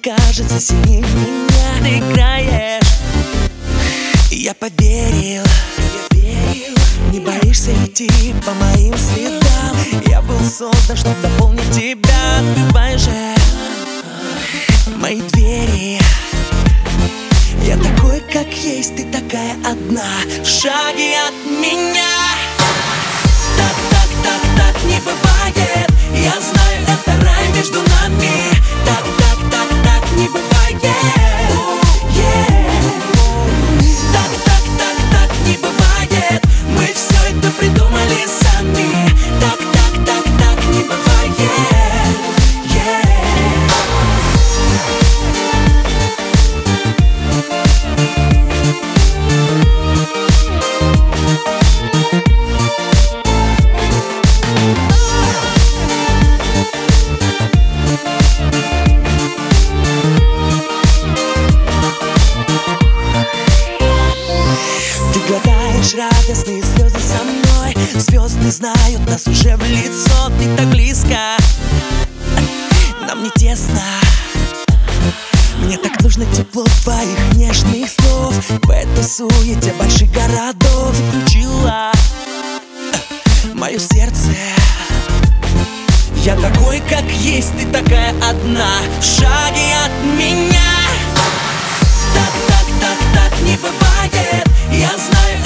кажется сильнее меня. Ты играешь, и я поверил. Не боишься идти по моим следам. Я был создан, чтобы дополнить тебя. Открывай же мои двери. Я такой, как есть, ты такая одна, в шаге от меня. Так, так, так, так не бывает. Я знаю, это рай между нами. Так, так, так, так не бывает. Так, так, так, так не бывает. Мы все это придумали сами. Так, так, так, так не бывает. Глотаешь радостные слезы со мной. Звезды знают нас уже в лицо. Ты так близко, нам не тесно. Мне так нужно тепло твоих нежных слов. В этой суете больших городов включила мое сердце. Я такой, как есть, ты такая одна, в шаге от меня. Так, так, так, так не бывает. Я знаю,